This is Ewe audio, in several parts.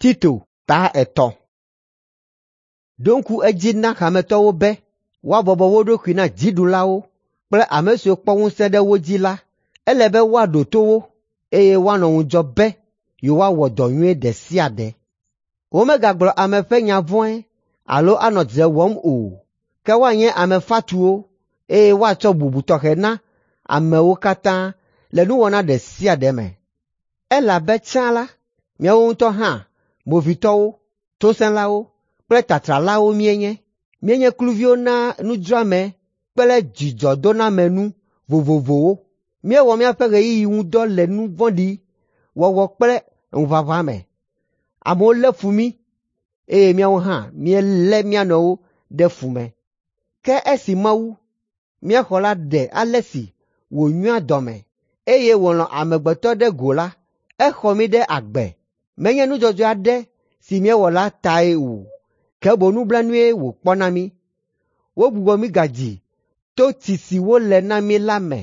Tito ta eto. Donku ejina hametowo be, wa bobo wodo kwina jidulawo, ple amesio kpɔŋu se ɖe wo dzi la, ele be woaɖo to wo, eye woanɔ ŋudzɔ be yewoa wɔ dɔ nyuie ɖe sia ɖe. Womegagblɔ ame ƒe nya vɔ̃e alo anɔ dze wɔm o, ke woanye ame fatuwo, eye woatsɔ bubu tɔxɛ na amewo katã le nuwɔna ɖe sia ɖe me. Elabe tsã la, miawo ŋutɔ hã, movitɔwo, tosẽlawo kple tatralawo mienye kluviwo na nudzrame kple dzidzɔdonamenu vovovowo. Míewɔ míaƒe ɣeyiɣi ŋu dɔ le nu vɔ̃ɖi wɔwɔ kple ŋuʋaʋã me. Amewo lé fu mí, eye míawo hã míelé mía nɔwo ɖe fu me. Ke esi Mawu, mía xɔla ɖe ale si wònyoa dɔ me, eye wòlɔ̃ amegbetɔ ɖe go la, exɔ mí ɖe agbe. Menye nudzɔdzɔe aɖe si míewɔ la tae o, ke boŋ nublanue wòkpɔ na mí. Wogbugbɔ mí gadzi to tsi si wole na mí la me,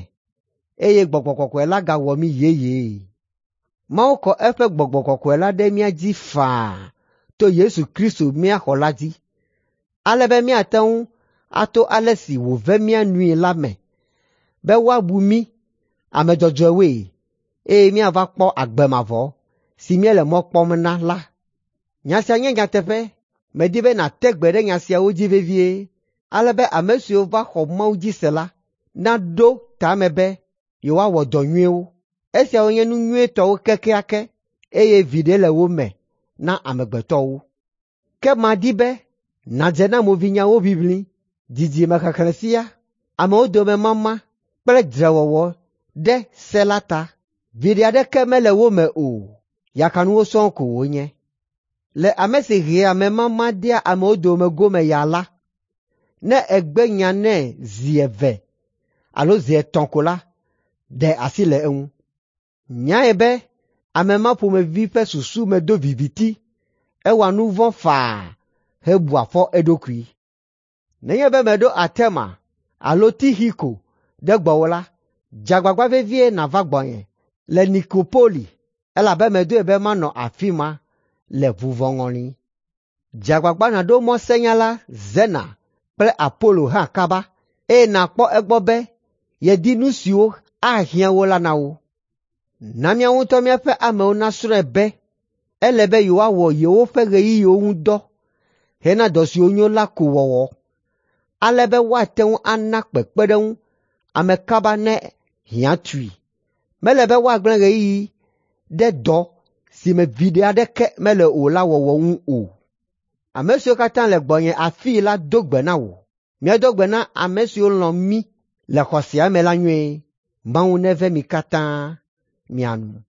eye Gbɔgbɔ Kɔkɔe la gawɔ mí yeye. Mawu kɔ eƒe Gbɔgbɔ Kɔkɔe la ɖe mía dzi faa to Yesu Kristo mía xɔla dzi, ale be míate ŋu ato ale si wòve mía nui la me, be woabu mí ame dzɔdzɔewoe, eye míava kpɔ agbe mavɔ si míele mɔ kpɔm na la. Nya sia nye nyateƒe, medi be nàte gbe ɖe nya siawo dzi vevie, ale be ame siwo va xɔ Mawu dzi se la, naɖo tame be yewoawɔ dɔ nyuiewo. Esiawo nye nu nyuietɔwo kekeake, eye viɖe le wo me na amegbetɔwo. Ke madi be nàdze na movinyawo ʋiʋli, dzidzime xexlẽ sia, amewo dome mama kple dzrewɔwɔ ɖe se la ta. Viɖe aɖeke mele wo me o, yakanuwo sɔŋ ko wonye. Le ame si hea amemama ɖea amewo dome gome ya la, ne egbe nya nɛ zi eve alo zi etɔ̃ ko la, ɖe asi le eŋu. Nyae be amema ƒomevi ƒe susu me do viviti, ewɔa nu vɔ̃ faa hebu afɔ eɖokui. Nenye be meɖo Artema alo Tihiko ɖe gbɔwò la, dzagbagba vevie nava gbɔnye le Nikopoli, elabe medoe be manɔ afi ma le vuvɔŋɔli. Dzagbagba nàɖo mɔ senyala Zena kple Apolo hã kaba, eye nàkpɔ egbɔ be yedi nu siwo ahiã wo la na wo. Na míawo ŋutɔ míaƒe amewo nasrɔ̃e be ele be yewoawɔ yewoƒe ɣeyiɣiwo ŋu dɔ hena dɔ siwo nyo la ko wɔwɔ, ale be woate ŋu ana kpekpeɖeŋu ame kaba ne hiã tui. Mele be woagblẽ ɣeyiɣi ɖe dɔ si me viɖe aɖeke mele o la wɔwɔ ŋu o. Ame siwo katã le gbɔnye afii la do gbe na wò. Míado gbe na ame siwo lɔ̃ mí le xɔsia me la nyuie. Mawu neve mi katã mianu.